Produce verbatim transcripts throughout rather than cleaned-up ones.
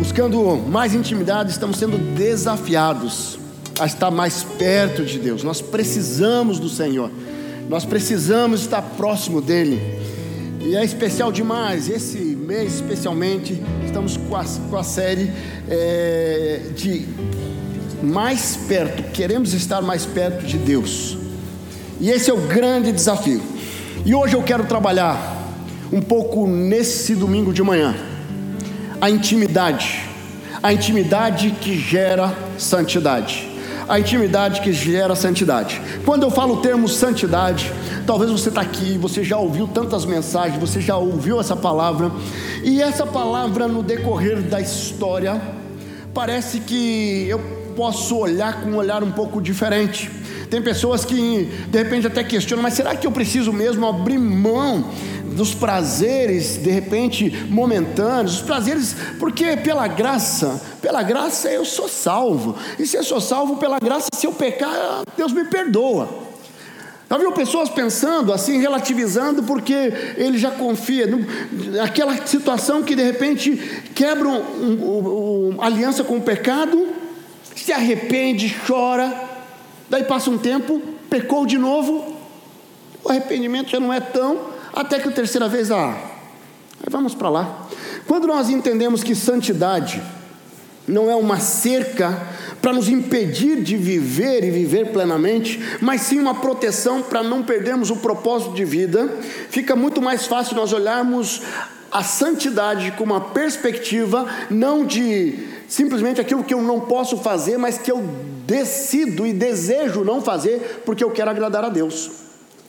buscando mais intimidade, estamos sendo desafiados a estar mais perto de Deus. Nós precisamos do Senhor, nós precisamos estar próximo dEle, e é especial demais. Esse mês especialmente estamos com a, com a série é, de mais perto, queremos estar mais perto de Deus, e esse é o grande desafio. E hoje eu quero trabalhar um pouco nesse domingo de manhã, a intimidade, a intimidade que gera santidade, a intimidade que gera santidade. Quando eu falo o termo santidade, talvez você está aqui, você já ouviu tantas mensagens, você já ouviu essa palavra, e essa palavra no decorrer da história, parece que eu posso olhar com um olhar um pouco diferente. Tem pessoas que de repente até questionam, mas será que eu preciso mesmo abrir mão dos prazeres, de repente momentâneos, os prazeres, porque pela graça, pela graça eu sou salvo, e se eu sou salvo pela graça, se eu pecar, Deus me perdoa. Já viu pessoas pensando assim, relativizando, porque ele já confia naquela situação que de repente quebra um, um, um, aliança com o pecado, se arrepende, chora, daí passa um tempo, pecou de novo, o arrependimento já não é tão, até que a terceira vez, ah, vamos para lá. Quando nós entendemos que santidade não é uma cerca para nos impedir de viver e viver plenamente, mas sim uma proteção para não perdermos o propósito de vida, fica muito mais fácil nós olharmos a santidade com uma perspectiva não de simplesmente aquilo que eu não posso fazer, mas que eu decido e desejo não fazer porque eu quero agradar a Deus.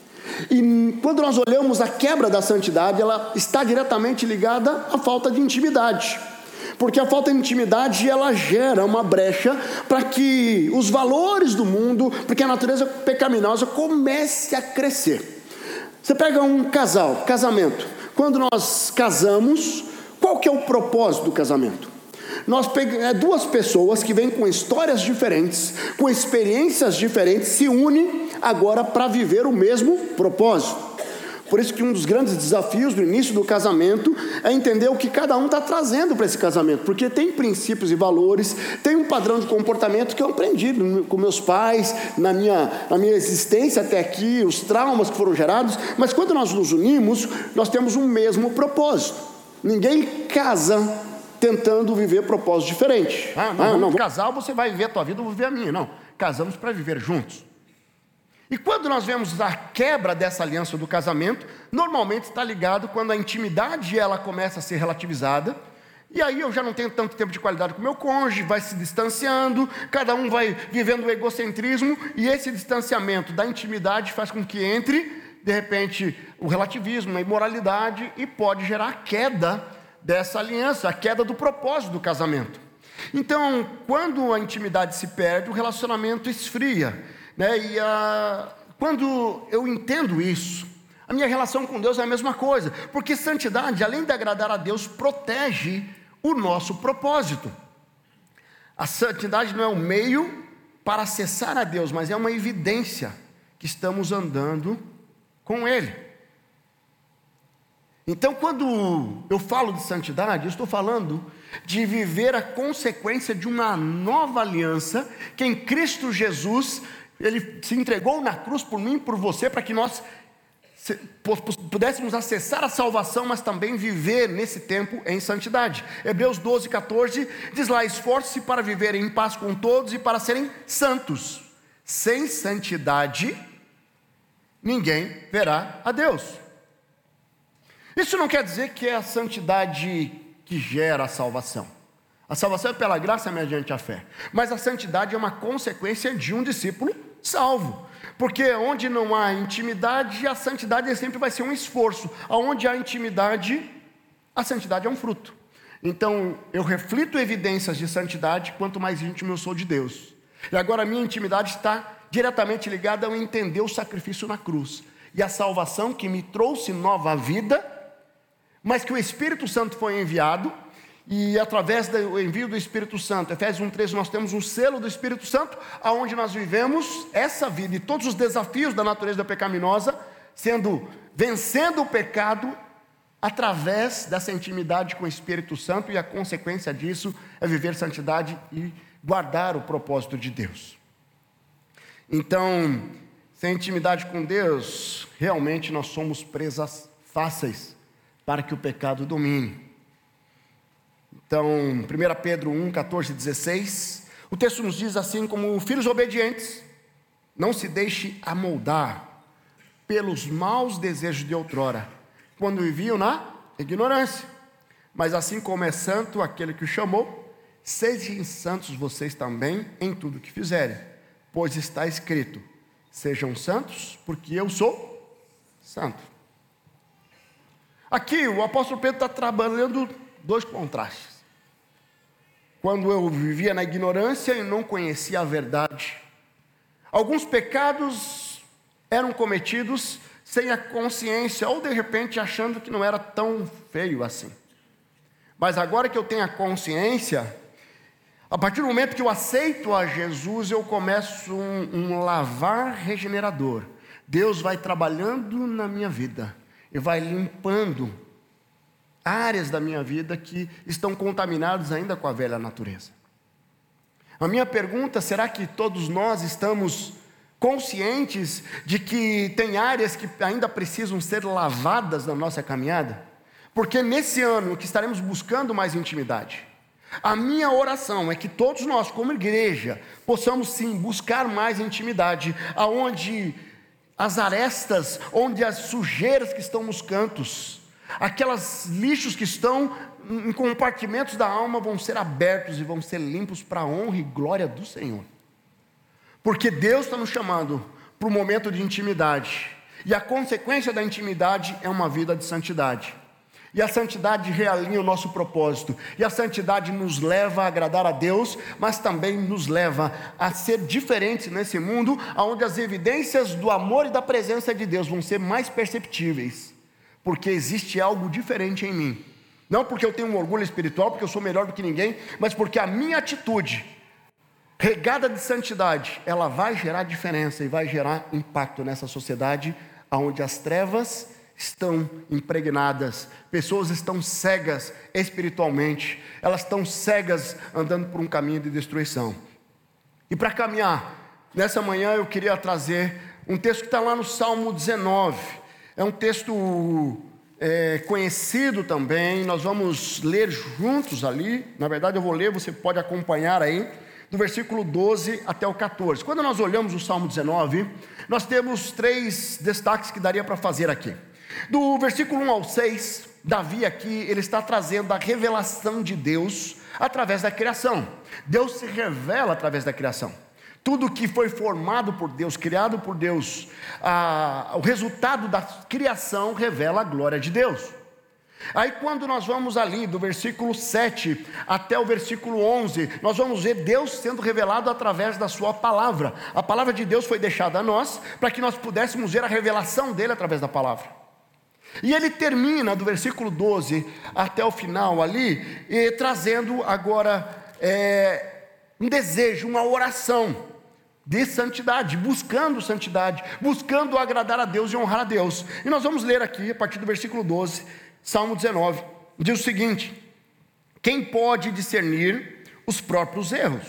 E quando nós olhamos a quebra da santidade, ela está diretamente ligada à falta de intimidade, porque a falta de intimidade ela gera uma brecha para que os valores do mundo, porque a natureza pecaminosa comece a crescer. Você pega um casal, casamento, quando nós casamos, qual que é o propósito do casamento? Nós pegamos é, duas pessoas que vêm com histórias diferentes, com experiências diferentes, se unem agora para viver o mesmo propósito. Por isso que um dos grandes desafios no início do casamento é entender o que cada um está trazendo para esse casamento, porque tem princípios e valores, tem um padrão de comportamento que eu aprendi com meus pais, na minha, na minha existência até aqui, os traumas que foram gerados, mas quando nós nos unimos, nós temos um mesmo propósito. Ninguém casa tentando viver propósitos diferentes. Ah, não, ah, não. Casal, você vai viver a tua vida, eu vou viver a minha. Não, casamos para viver juntos. E quando nós vemos a quebra dessa aliança do casamento, normalmente está ligado quando a intimidade ela começa a ser relativizada, e aí eu já não tenho tanto tempo de qualidade com o meu cônjuge, vai se distanciando, cada um vai vivendo o egocentrismo, e esse distanciamento da intimidade faz com que entre, de repente, o relativismo, a imoralidade, e pode gerar a queda dessa aliança, a queda do propósito do casamento. Então, quando a intimidade se perde, o relacionamento esfria, né? E a... quando eu entendo isso, a minha relação com Deus é a mesma coisa, porque santidade, além de agradar a Deus, protege o nosso propósito. A santidade não é um meio para acessar a Deus, mas é uma evidência que estamos andando com Ele. Então, quando eu falo de santidade, eu estou falando de viver a consequência de uma nova aliança, que em Cristo Jesus, Ele se entregou na cruz por mim e por você, para que nós pudéssemos acessar a salvação, mas também viver nesse tempo em santidade. Hebreus doze, catorze, diz lá, esforce-se para viver em paz com todos e para serem santos. Sem santidade, ninguém verá a Deus. Isso não quer dizer que é a santidade que gera a salvação. A salvação é pela graça mediante a fé. Mas a santidade é uma consequência de um discípulo salvo. Porque onde não há intimidade, a santidade sempre vai ser um esforço. Onde há intimidade, a santidade é um fruto. Então, eu reflito evidências de santidade quanto mais íntimo eu sou de Deus. E agora a minha intimidade está diretamente ligada ao entender o sacrifício na cruz. E a salvação que me trouxe nova vida, mas que o Espírito Santo foi enviado, e através do envio do Espírito Santo, Efésios um, treze, nós temos um selo do Espírito Santo, aonde nós vivemos essa vida, e todos os desafios da natureza pecaminosa, sendo, vencendo o pecado, através dessa intimidade com o Espírito Santo, e a consequência disso é viver santidade e guardar o propósito de Deus. Então, sem intimidade com Deus, realmente nós somos presas fáceis para que o pecado domine. Então, primeira Pedro um, catorze e dezesseis, o texto nos diz assim: como filhos obedientes, não se deixe amoldar pelos maus desejos de outrora, quando viviam na ignorância. Mas assim como é santo aquele que o chamou, sejam santos vocês também em tudo que fizerem, pois está escrito: sejam santos, porque eu sou santo. Aqui o apóstolo Pedro está trabalhando dois contrastes. Quando eu vivia na ignorância e não conhecia a verdade, alguns pecados eram cometidos sem a consciência, ou de repente achando que não era tão feio assim. Mas agora que eu tenho a consciência, a partir do momento que eu aceito a Jesus, eu começo um, um lavar regenerador. Deus vai trabalhando na minha vida e vai limpando áreas da minha vida que estão contaminadas ainda com a velha natureza. A minha pergunta: será que todos nós estamos conscientes de que tem áreas que ainda precisam ser lavadas na nossa caminhada? Porque nesse ano que estaremos buscando mais intimidade, a minha oração é que todos nós, como igreja, possamos sim buscar mais intimidade, aonde as arestas, onde as sujeiras que estão nos cantos, aquelas lixos que estão em compartimentos da alma vão ser abertos e vão ser limpos para a honra e glória do Senhor. Porque Deus está nos chamando para um momento de intimidade, e a consequência da intimidade é uma vida de santidade. E a santidade realinha o nosso propósito, e a santidade nos leva a agradar a Deus, mas também nos leva a ser diferentes nesse mundo, onde as evidências do amor e da presença de Deus vão ser mais perceptíveis, porque existe algo diferente em mim. Não porque eu tenho um orgulho espiritual, porque eu sou melhor do que ninguém, mas porque a minha atitude regada de santidade, ela vai gerar diferença e vai gerar impacto nessa sociedade onde as trevas estão impregnadas, pessoas estão cegas espiritualmente, elas estão cegas andando por um caminho de destruição. E para caminhar nessa manhã, eu queria trazer um texto que está lá no Salmo dezenove. É um texto é, conhecido também. Nós vamos ler juntos ali. Na verdade eu vou ler, você pode acompanhar aí, do versículo doze até o catorze. Quando nós olhamos o Salmo dezenove, nós temos três destaques que daria para fazer aqui. Do versículo um ao seis, Davi aqui, ele está trazendo a revelação de Deus através da criação. Deus se revela através da criação. Tudo que foi formado por Deus, criado por Deus, a, o resultado da criação revela a glória de Deus. Aí quando nós vamos ali do versículo sete até o versículo onze, nós vamos ver Deus sendo revelado através da sua palavra. A palavra de Deus foi deixada a nós, para que nós pudéssemos ver a revelação dele através da palavra. E ele termina do versículo doze até o final ali, e, trazendo agora é, um desejo, uma oração de santidade, buscando santidade, buscando agradar a Deus e honrar a Deus. E nós vamos ler aqui, a partir do versículo doze, Salmo dezenove, diz o seguinte: quem pode discernir os próprios erros?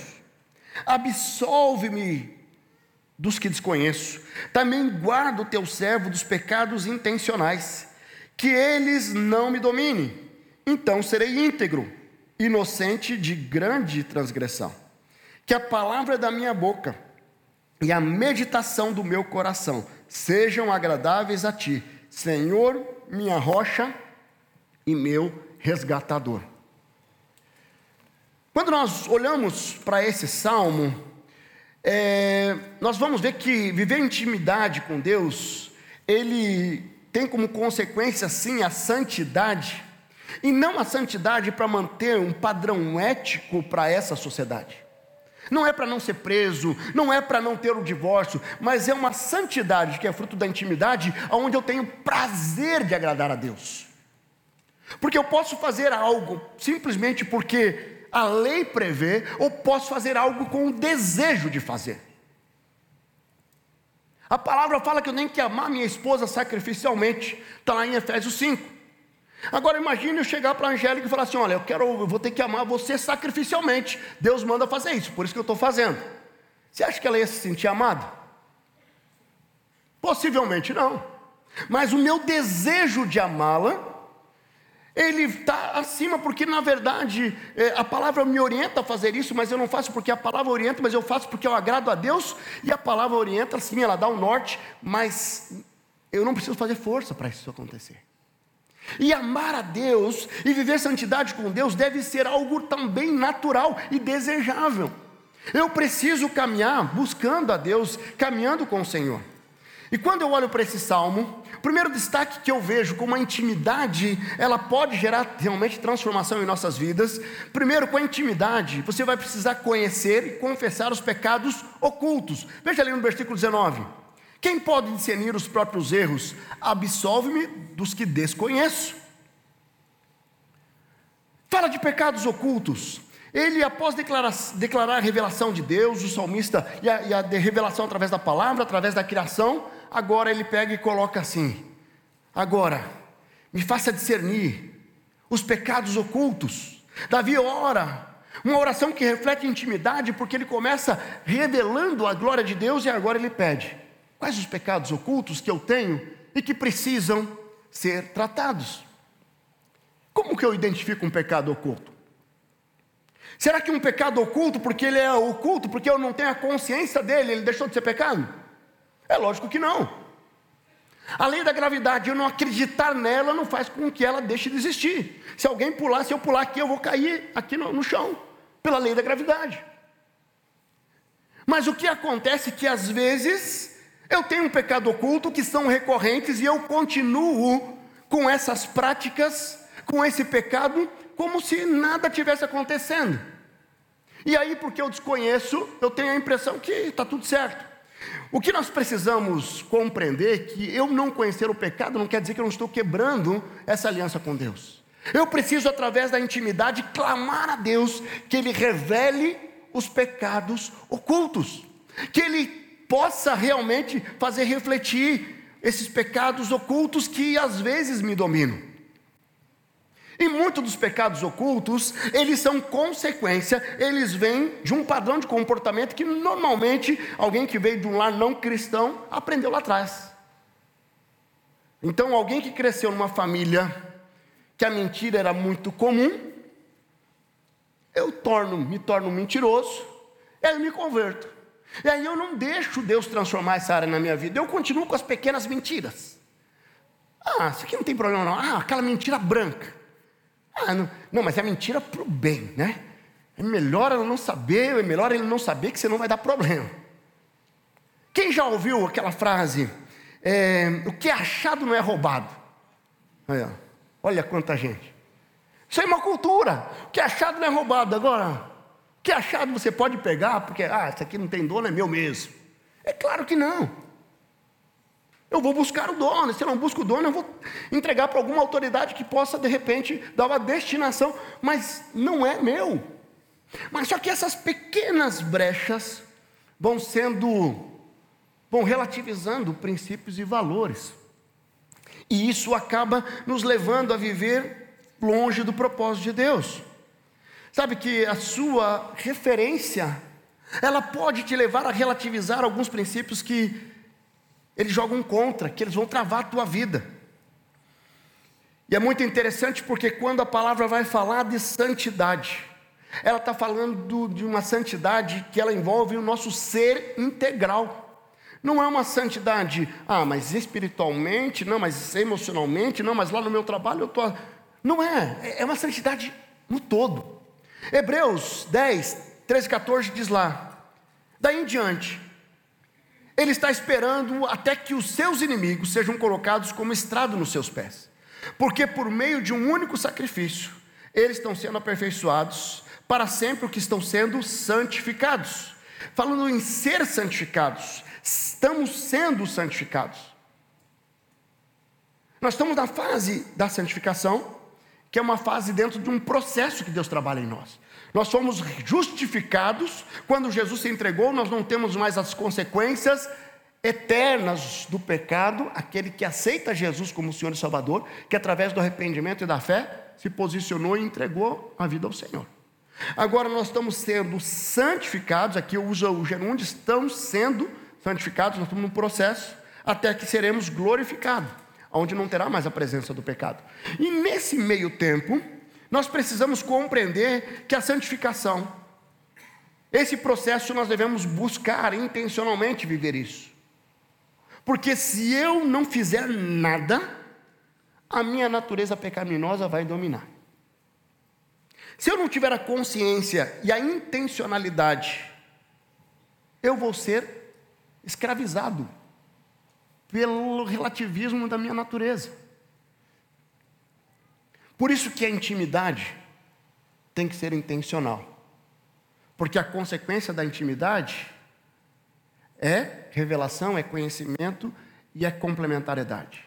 Absolve-me dos que desconheço, também guarda o teu servo dos pecados intencionais, que eles não me dominem, então serei íntegro, inocente de grande transgressão. Que a palavra da minha boca e a meditação do meu coração sejam agradáveis a ti, Senhor, minha rocha e meu resgatador. Quando nós olhamos para esse salmo, é, nós vamos ver que viver intimidade com Deus, ele tem como consequência sim a santidade, e não a santidade para manter um padrão ético para essa sociedade. Não é para não ser preso, não é para não ter o divórcio, mas é uma santidade que é fruto da intimidade, onde eu tenho prazer de agradar a Deus. Porque eu posso fazer algo simplesmente porque a lei prevê, ou posso fazer algo com o desejo de fazer. A palavra fala que eu tenho que amar minha esposa sacrificialmente, está lá em Efésios cinco. Agora imagine eu chegar para a Angélica e falar assim: olha, eu quero, eu vou ter que amar você sacrificialmente. Deus manda fazer isso, por isso que eu estou fazendo. Você acha que ela ia se sentir amada? Possivelmente não. Mas o meu desejo de amá-la, ele está acima, porque na verdade a palavra me orienta a fazer isso, mas eu não faço porque a palavra orienta, mas eu faço porque eu agrado a Deus. E a palavra orienta, sim, ela dá o norte, mas eu não preciso fazer força para isso acontecer. E amar a Deus e viver santidade com Deus deve ser algo também natural e desejável. Eu preciso caminhar buscando a Deus, caminhando com o Senhor. E quando eu olho para esse salmo, o primeiro destaque que eu vejo como a intimidade, ela pode gerar realmente transformação em nossas vidas. Primeiro, com a intimidade, você vai precisar conhecer e confessar os pecados ocultos. Veja ali no versículo dezenove. Quem pode discernir os próprios erros? Absolve-me dos que desconheço. Fala de pecados ocultos. Ele, após declarar, declarar a revelação de Deus, o salmista, e a, e a revelação através da palavra, através da criação, agora ele pega e coloca assim: agora, me faça discernir os pecados ocultos. Davi ora, uma oração que reflete intimidade, porque ele começa revelando a glória de Deus, e agora ele pede: quais os pecados ocultos que eu tenho e que precisam ser tratados? Como que eu identifico um pecado oculto? Será que um pecado oculto, porque ele é oculto, porque eu não tenho a consciência dele, ele deixou de ser pecado? É lógico que não. A lei da gravidade, eu não acreditar nela, não faz com que ela deixe de existir. Se alguém pular, se eu pular aqui, eu vou cair aqui no, no chão, pela lei da gravidade. Mas o que acontece é que às vezes eu tenho um pecado oculto que são recorrentes e eu continuo com essas práticas, com esse pecado, como se nada tivesse acontecendo. E aí, porque eu desconheço, eu tenho a impressão que está tudo certo. O que nós precisamos compreender é que eu não conhecer o pecado não quer dizer que eu não estou quebrando essa aliança com Deus. Eu preciso, através da intimidade, clamar a Deus que Ele revele os pecados ocultos, que Ele possa realmente fazer refletir esses pecados ocultos que às vezes me dominam. E muitos dos pecados ocultos, eles são consequência, eles vêm de um padrão de comportamento que normalmente alguém que veio de um lar não cristão aprendeu lá atrás. Então, alguém que cresceu numa família que a mentira era muito comum, eu torno, me torno mentiroso, e aí eu me converto. E aí eu não deixo Deus transformar essa área na minha vida, eu continuo com as pequenas mentiras. Ah, isso aqui não tem problema não. Ah, aquela mentira branca. Ah, não, não, mas é mentira para o bem, né? É melhor ela não saber, é melhor ele não saber, que senão vai dar problema. Quem já ouviu aquela frase, é, o que é achado não é roubado? Olha, olha quanta gente. Isso é uma cultura, o que é achado não é roubado. Agora, o que é achado você pode pegar, porque, ah, isso aqui não tem dono, é meu mesmo. É claro que não. Eu vou buscar o dono, se eu não busco o dono, eu vou entregar para alguma autoridade que possa, de repente, dar uma destinação, mas não é meu. Mas só que essas pequenas brechas vão sendo, vão relativizando princípios e valores. E isso acaba nos levando a viver longe do propósito de Deus. Sabe que a sua referência, ela pode te levar a relativizar alguns princípios que eles jogam contra, que eles vão travar a tua vida. E é muito interessante porque quando a palavra vai falar de santidade, ela está falando de uma santidade que ela envolve o nosso ser integral. Não é uma santidade, ah, mas espiritualmente, não, mas emocionalmente, não, mas lá no meu trabalho eu estou... Não é, é uma santidade no todo. Hebreus dez, treze, quatorze diz lá: daí em diante, Ele está esperando até que os seus inimigos sejam colocados como estrado nos seus pés. Porque por meio de um único sacrifício, eles estão sendo aperfeiçoados para sempre, o que estão sendo santificados. Falando em ser santificados, estamos sendo santificados. Nós estamos na fase da santificação, que é uma fase dentro de um processo que Deus trabalha em nós. Nós fomos justificados, quando Jesus se entregou, nós não temos mais as consequências eternas do pecado, aquele que aceita Jesus como Senhor e Salvador, que através do arrependimento e da fé se posicionou e entregou a vida ao Senhor. Agora nós estamos sendo santificados, aqui eu uso o gerúndio, estamos sendo santificados, nós estamos num processo, até que seremos glorificados, onde não terá mais a presença do pecado. E nesse meio tempo, nós precisamos compreender que a santificação, esse processo nós devemos buscar intencionalmente viver isso. Porque se eu não fizer nada, a minha natureza pecaminosa vai dominar. Se eu não tiver a consciência e a intencionalidade, eu vou ser escravizado pelo relativismo da minha natureza. Por isso que a intimidade tem que ser intencional. Porque a consequência da intimidade é revelação, é conhecimento e é complementariedade.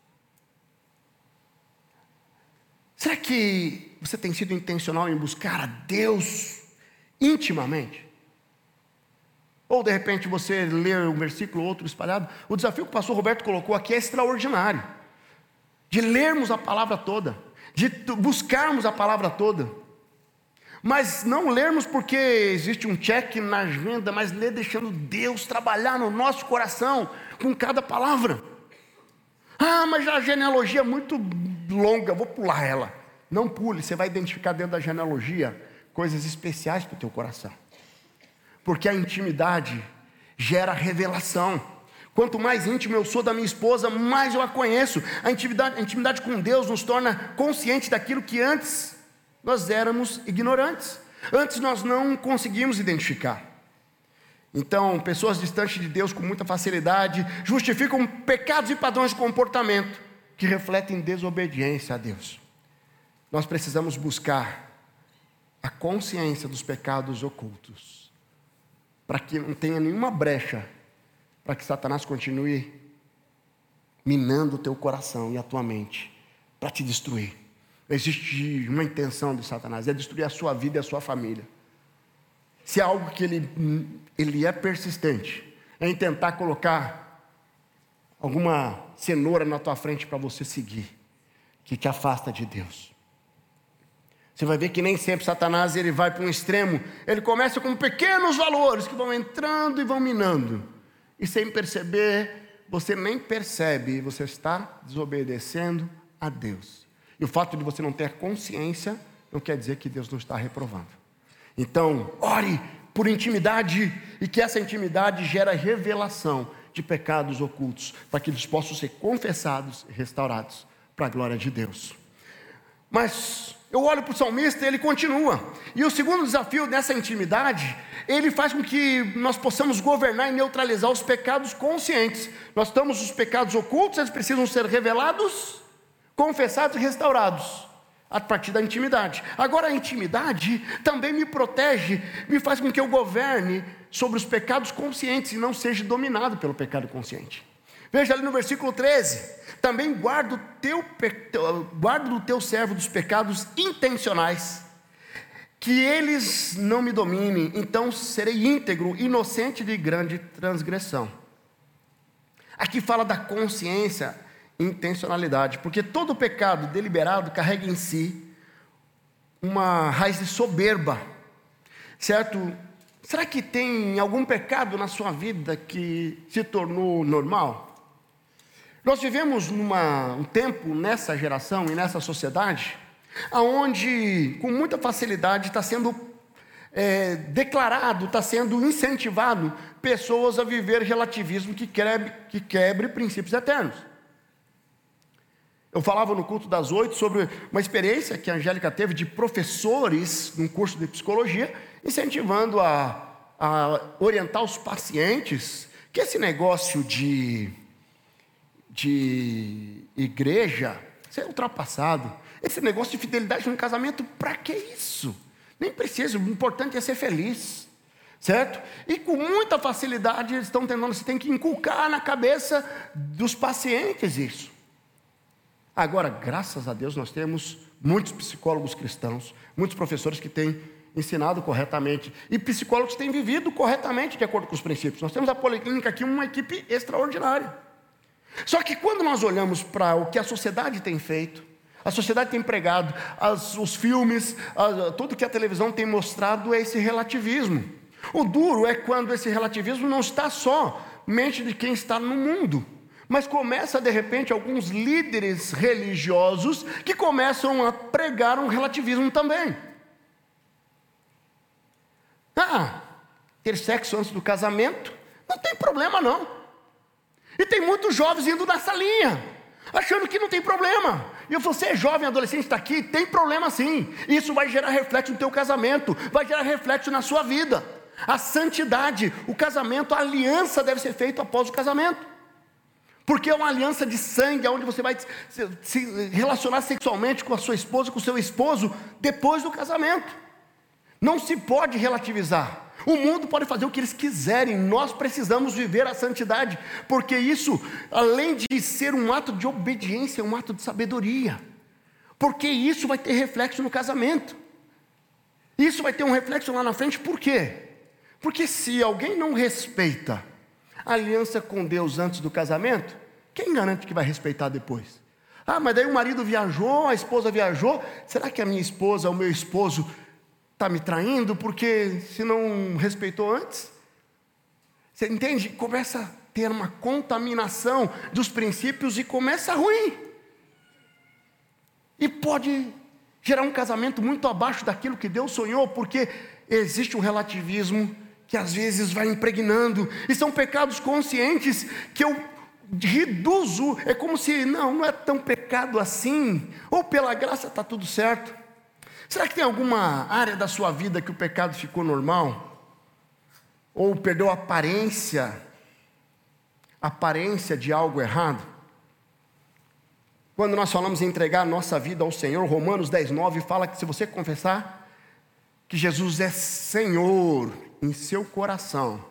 Será que você tem sido intencional em buscar a Deus intimamente? Ou de repente você lê um versículo ou outro espalhado? O desafio que o pastor Roberto colocou aqui é extraordinário. De lermos a palavra toda, de buscarmos a palavra toda. Mas não lermos porque existe um check na agenda, mas ler deixando Deus trabalhar no nosso coração com cada palavra. Ah, mas a genealogia é muito longa, vou pular ela. Não pule, você vai identificar dentro da genealogia coisas especiais para o teu coração. Porque a intimidade gera revelação. Quanto mais íntimo eu sou da minha esposa, mais eu a conheço. A intimidade, a intimidade com Deus nos torna conscientes daquilo que antes nós éramos ignorantes. Antes nós não conseguimos identificar. Então, pessoas distantes de Deus com muita facilidade justificam pecados e padrões de comportamento que refletem desobediência a Deus. Nós precisamos buscar a consciência dos pecados ocultos, para que não tenha nenhuma brecha, para que Satanás continue minando o teu coração e a tua mente, para te destruir. Existe uma intenção de Satanás, é destruir a sua vida e a sua família. Se é algo que ele, ele é persistente, é em tentar colocar alguma cenoura na tua frente para você seguir, que te afasta de Deus. Você vai ver que nem sempre Satanás ele vai para um extremo. Ele começa com pequenos valores que vão entrando e vão minando. E sem perceber, você nem percebe, você está desobedecendo a Deus. E o fato de você não ter consciência não quer dizer que Deus não está reprovando. Então, ore por intimidade e que essa intimidade gera revelação de pecados ocultos, para que eles possam ser confessados e restaurados para a glória de Deus. Mas eu olho para o salmista e ele continua. E o segundo desafio dessa intimidade, ele faz com que nós possamos governar e neutralizar os pecados conscientes. Nós estamos os pecados ocultos, eles precisam ser revelados, confessados e restaurados a partir da intimidade. Agora a intimidade também me protege, me faz com que eu governe sobre os pecados conscientes e não seja dominado pelo pecado consciente. Veja ali no versículo treze, também guarda o teu, guarda do teu servo dos pecados intencionais, que eles não me dominem, então serei íntegro, inocente de grande transgressão. Aqui fala da consciência e intencionalidade, porque todo pecado deliberado carrega em si uma raiz de soberba, certo? Será que tem algum pecado na sua vida que se tornou normal? Nós vivemos numa, um tempo nessa geração e nessa sociedade, onde com muita facilidade está sendo é, declarado, está sendo incentivado pessoas a viver relativismo que quebre, que quebre princípios eternos. Eu falava no culto das oito sobre uma experiência que a Angélica teve de professores num curso de psicologia, incentivando a, a orientar os pacientes que esse negócio de, de igreja, isso é ultrapassado. Esse negócio de fidelidade no casamento, para que isso? Nem precisa, o importante é ser feliz, certo? E com muita facilidade eles estão tentando, você tem que inculcar na cabeça dos pacientes isso. Agora, graças a Deus, nós temos muitos psicólogos cristãos, muitos professores que têm ensinado corretamente. E psicólogos têm vivido corretamente de acordo com os princípios. Nós temos a Policlínica aqui, uma equipe extraordinária. Só que quando nós olhamos para o que a sociedade tem feito, a sociedade tem pregado, as, os filmes, a, tudo que a televisão tem mostrado é esse relativismo. O duro é quando esse relativismo não está só mente de quem está no mundo, mas começa de repente alguns líderes religiosos que começam a pregar um relativismo também. Ah, ter sexo antes do casamento não tem problema não. E tem muitos jovens indo nessa linha, achando que não tem problema. E você é jovem, adolescente, está aqui, tem problema sim. Isso vai gerar reflexo no teu casamento, vai gerar reflexo na sua vida. A santidade, o casamento, a aliança deve ser feita após o casamento. Porque é uma aliança de sangue, onde você vai se relacionar sexualmente com a sua esposa, com o seu esposo, depois do casamento. Não se pode relativizar. O mundo pode fazer o que eles quiserem, nós precisamos viver a santidade, porque isso, além de ser um ato de obediência, é um ato de sabedoria, porque isso vai ter reflexo no casamento, isso vai ter um reflexo lá na frente. Por quê? Porque se alguém não respeita a aliança com Deus antes do casamento, quem garante que vai respeitar depois? Ah, mas daí o marido viajou, a esposa viajou, será que a minha esposa, o meu esposo está me traindo porque se não respeitou antes? Você entende? Começa a ter uma contaminação dos princípios e começa ruim. E pode gerar um casamento muito abaixo daquilo que Deus sonhou, porque existe um relativismo que às vezes vai impregnando, e são pecados conscientes que eu reduzo, é como se, não, não é tão pecado assim, ou pela graça está tudo certo. Será que tem alguma área da sua vida que o pecado ficou normal? Ou perdeu a aparência, a aparência de algo errado? Quando nós falamos em entregar a nossa vida ao Senhor, Romanos dez, nove fala que se você confessar que Jesus é Senhor em seu coração,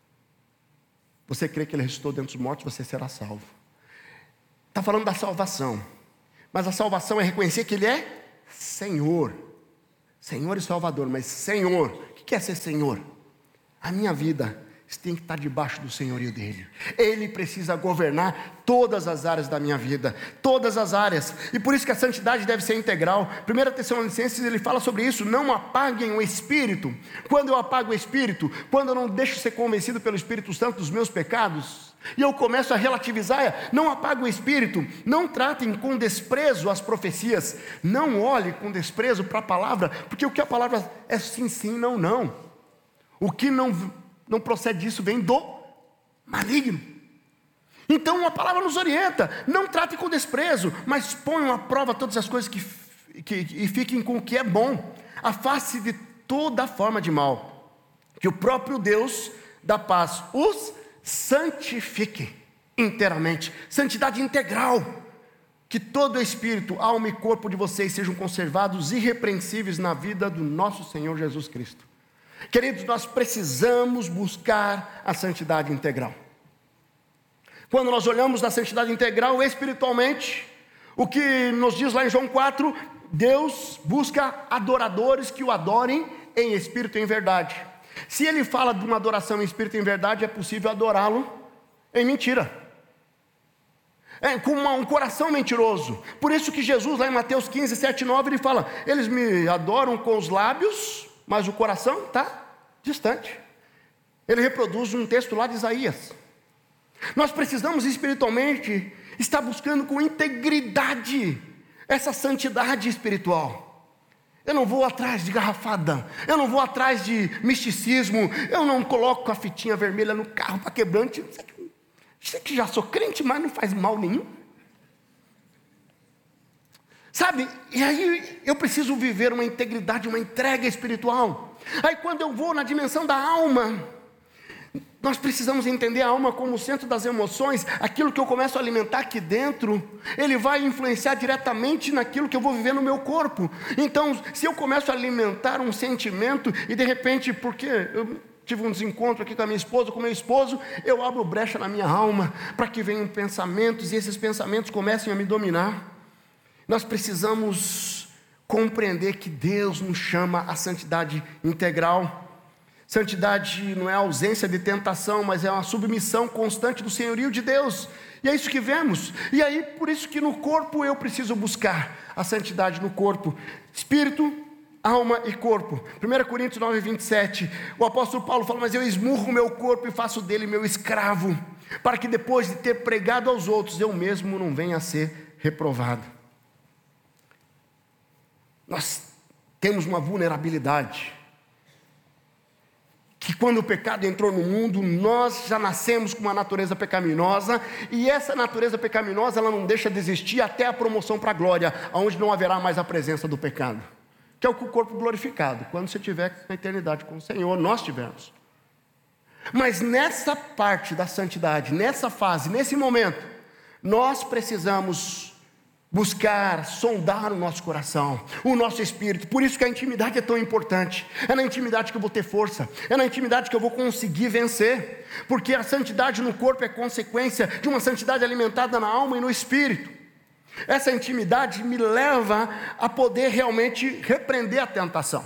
você crê que Ele ressuscitou dentre os mortos, você será salvo. Está falando da salvação, mas a salvação é reconhecer que Ele é Senhor. Senhor e Salvador, mas Senhor, o que é ser Senhor? A minha vida tem que estar debaixo do senhorio dEle. Ele precisa governar todas as áreas da minha vida, todas as áreas, e por isso que a santidade deve ser integral. primeira Tessalonicenses, ele fala sobre isso: não apaguem o Espírito. Quando eu apago o Espírito, quando eu não deixo ser convencido pelo Espírito Santo dos meus pecados, e eu começo a relativizar, não apague o Espírito, não tratem com desprezo as profecias, não olhe com desprezo para a palavra, porque o que a palavra é sim, sim, não, não. O que não não procede disso, vem do maligno. Então a palavra nos orienta: não trate com desprezo, mas ponham à prova todas as coisas que, que, e fiquem com o que é bom. Afaste de toda forma de mal, que o próprio Deus da paz os santifique inteiramente. Santidade integral. Que todo espírito, alma e corpo de vocês sejam conservados irrepreensíveis na vida do nosso Senhor Jesus Cristo. Queridos, nós precisamos buscar a santidade integral. Quando nós olhamos na santidade integral espiritualmente, o que nos diz lá em João quatro, Deus busca adoradores que o adorem em espírito e em verdade. Se Ele fala de uma adoração em espírito e em verdade, é possível adorá-lo em mentira, é, com uma, um coração mentiroso. Por isso que Jesus lá em Mateus quinze, sete e nove, Ele fala: eles me adoram com os lábios, mas o coração está distante. Ele reproduz um texto lá de Isaías. Nós precisamos espiritualmente estar buscando com integridade essa santidade espiritual. Eu não vou atrás de garrafada, eu não vou atrás de misticismo, eu não coloco a fitinha vermelha no carro para quebrante. Sei que já sou crente, mas não faz mal nenhum. Sabe, e aí eu preciso viver uma integridade, uma entrega espiritual. Aí quando eu vou na dimensão da alma, nós precisamos entender a alma como o centro das emoções. Aquilo que eu começo a alimentar aqui dentro, ele vai influenciar diretamente naquilo que eu vou viver no meu corpo. Então, se eu começo a alimentar um sentimento, e de repente, porque eu tive um desencontro aqui com a minha esposa, com o meu esposo, eu abro brecha na minha alma, para que venham pensamentos, e esses pensamentos comecem a me dominar. Nós precisamos compreender que Deus nos chama à santidade integral. Santidade não é a ausência de tentação, mas é uma submissão constante do senhorio de Deus. E é isso que vemos. E aí, por isso que no corpo eu preciso buscar a santidade no corpo. Espírito, alma e corpo. primeira Coríntios nove, vinte e sete. O apóstolo Paulo fala: mas eu esmurro o meu corpo e faço dele meu escravo, para que depois de ter pregado aos outros, eu mesmo não venha a ser reprovado. Nós temos uma vulnerabilidade, que quando o pecado entrou no mundo, nós já nascemos com uma natureza pecaminosa, e essa natureza pecaminosa, ela não deixa de existir até a promoção para a glória, onde não haverá mais a presença do pecado, que é o corpo glorificado, quando você estiver na eternidade com o Senhor, nós tivemos. Mas nessa parte da santidade, nessa fase, nesse momento, nós precisamos buscar, sondar o nosso coração, o nosso espírito. Por isso que a intimidade é tão importante. É na intimidade que eu vou ter força, é na intimidade que eu vou conseguir vencer, porque a santidade no corpo é consequência de uma santidade alimentada na alma e no espírito. Essa intimidade me leva a poder realmente repreender a tentação,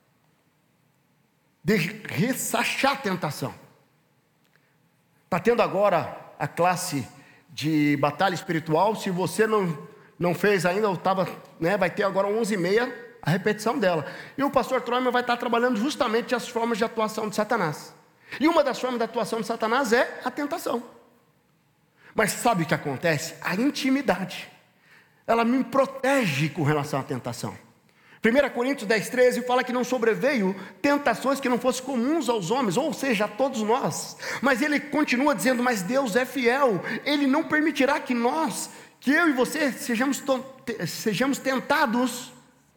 de ressachar a tentação. Está tendo agora a classe de batalha espiritual. Se você não Não fez ainda, eu tava, né, vai ter agora onze e meia a repetição dela. E o pastor Troima vai estar trabalhando justamente as formas de atuação de Satanás. E uma das formas de atuação de Satanás é a tentação. Mas sabe o que acontece? A intimidade, ela me protege com relação à tentação. primeira Coríntios dez, treze fala que não sobreveio tentações que não fossem comuns aos homens, ou seja, a todos nós. Mas ele continua dizendo: mas Deus é fiel, Ele não permitirá que nós, que eu e você sejamos, sejamos tentados,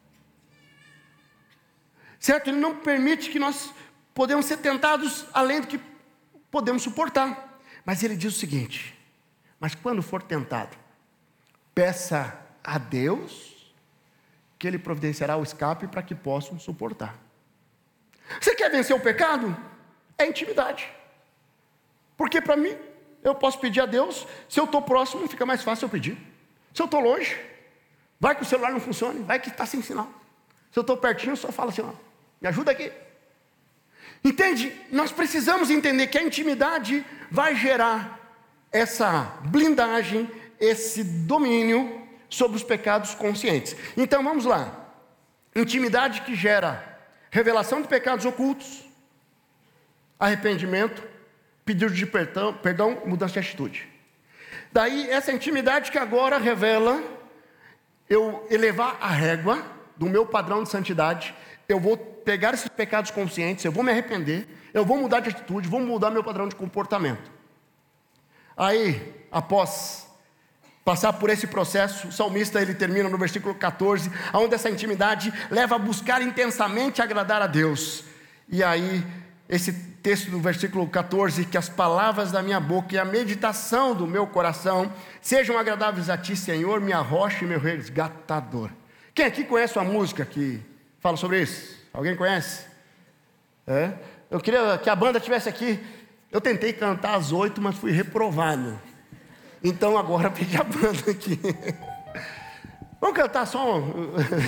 certo? Ele não permite que nós podemos ser tentados além do que podemos suportar. Mas ele diz o seguinte: mas quando for tentado, peça a Deus que Ele providenciará o escape para que possam suportar. Você quer vencer o pecado? É intimidade. Porque para mim, eu posso pedir a Deus. Se eu estou próximo, fica mais fácil eu pedir. Se eu estou longe, vai que o celular não funcione, vai que está sem sinal. Se eu estou pertinho, eu só falo assim: ó, me ajuda aqui. Entende? Nós precisamos entender que a intimidade vai gerar essa blindagem, esse domínio sobre os pecados conscientes. Então vamos lá. Intimidade que gera revelação de pecados ocultos, arrependimento, pedido de perdão, perdão, mudança de atitude. Daí essa intimidade que agora revela eu elevar a régua do meu padrão de santidade. Eu vou pegar esses pecados conscientes, eu vou me arrepender, eu vou mudar de atitude, vou mudar meu padrão de comportamento. Aí, após passar por esse processo, o salmista ele termina no versículo catorze, onde essa intimidade leva a buscar intensamente agradar a Deus. E aí, esse texto do versículo catorze, que as palavras da minha boca e a meditação do meu coração sejam agradáveis a Ti, Senhor, minha rocha e meu resgatador. Quem aqui conhece uma música que fala sobre isso? Alguém conhece? É? Eu queria que a banda estivesse aqui. Eu tentei cantar às oito, mas fui reprovado. Então agora pedi a banda aqui. Vamos cantar só um...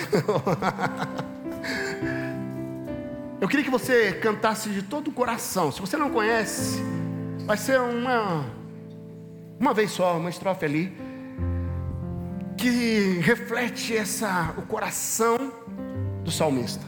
Eu queria que você cantasse de todo o coração. Se você não conhece, vai ser uma Uma vez só, uma estrofe ali que reflete essa, o coração do salmista.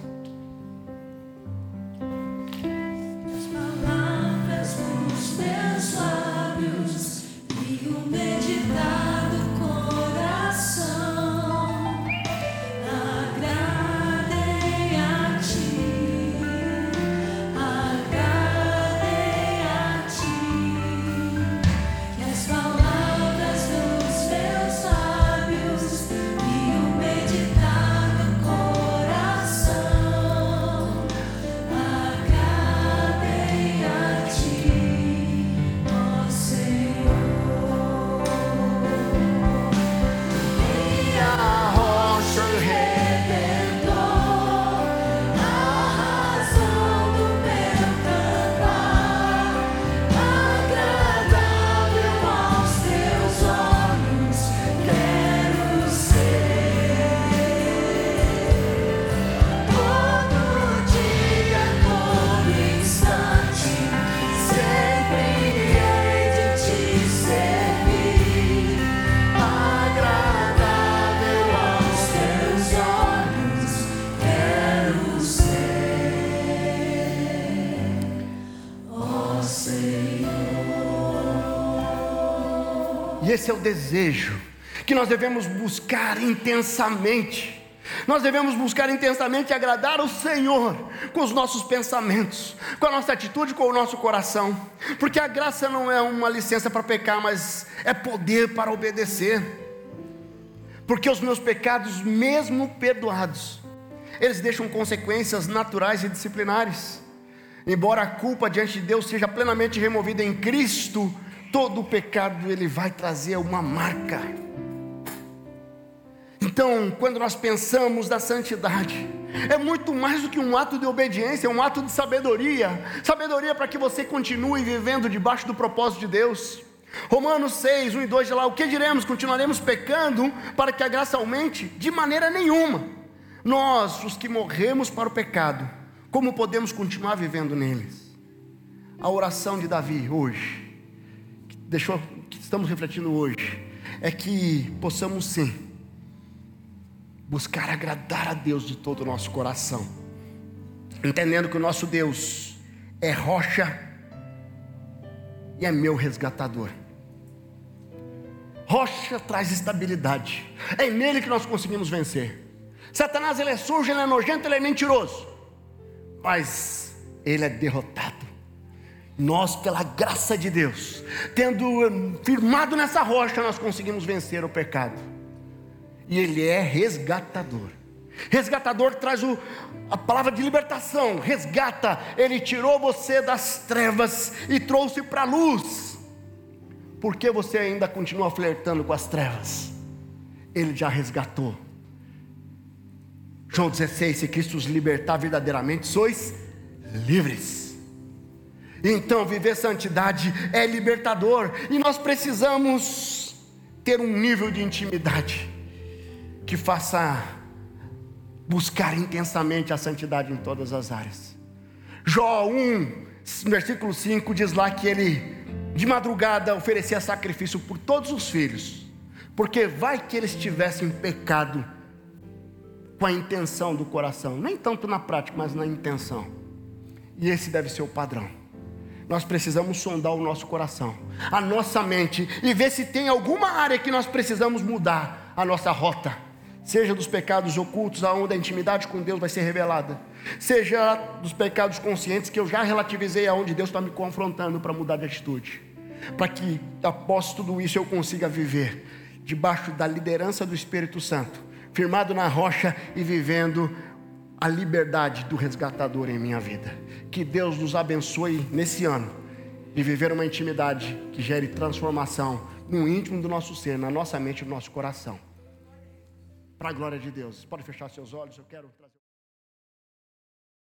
Meditar no coração. E esse é o desejo que nós devemos buscar intensamente. Nós devemos buscar intensamente agradar o Senhor com os nossos pensamentos, com a nossa atitude, com o nosso coração, porque a graça não é uma licença para pecar, mas é poder para obedecer. Porque os meus pecados, mesmo perdoados, eles deixam consequências naturais e disciplinares. Embora a culpa diante de Deus seja plenamente removida em Cristo, todo o pecado ele vai trazer uma marca. Então, quando nós pensamos da santidade, é muito mais do que um ato de obediência, é um ato de sabedoria. Sabedoria para que você continue vivendo debaixo do propósito de Deus. Romanos seis, um e dois, lá, o que diremos? Continuaremos pecando para que a graça aumente? De maneira nenhuma. Nós, os que morremos para o pecado, como podemos continuar vivendo neles? A oração de Davi hoje, que, deixou, que estamos refletindo hoje, é que possamos sim buscar agradar a Deus de todo o nosso coração, entendendo que o nosso Deus é rocha e é meu resgatador. Rocha traz estabilidade, é nele que nós conseguimos vencer. Satanás ele é sujo, ele é nojento, ele é mentiroso, mas ele é derrotado. Nós, pela graça de Deus, tendo firmado nessa rocha, nós conseguimos vencer o pecado. E ele é resgatador. Resgatador traz o, a palavra de libertação. Resgata, ele tirou você das trevas e trouxe para a luz. Por que você ainda continua flertando com as trevas? Ele já resgatou. João dezesseis, se Cristo os libertar verdadeiramente, sois livres. Então viver santidade é libertador. E nós precisamos ter um nível de intimidade que faça buscar intensamente a santidade em todas as áreas. Jó um, versículo cinco, diz lá que ele de madrugada oferecia sacrifício por todos os filhos, porque vai que eles tivessem pecado com a intenção do coração, nem tanto na prática, mas na intenção. E esse deve ser o padrão. Nós precisamos sondar o nosso coração, a nossa mente, e ver se tem alguma área que nós precisamos mudar a nossa rota, seja dos pecados ocultos, aonde a intimidade com Deus vai ser revelada, seja dos pecados conscientes, que eu já relativizei, aonde Deus está me confrontando para mudar de atitude, para que após tudo isso eu consiga viver debaixo da liderança do Espírito Santo, firmado na rocha e vivendo a liberdade do resgatador em minha vida. Que Deus nos abençoe nesse ano e viver uma intimidade que gere transformação no íntimo do nosso ser, na nossa mente e no nosso coração. Para a glória de Deus. Pode fechar seus olhos, eu quero trazer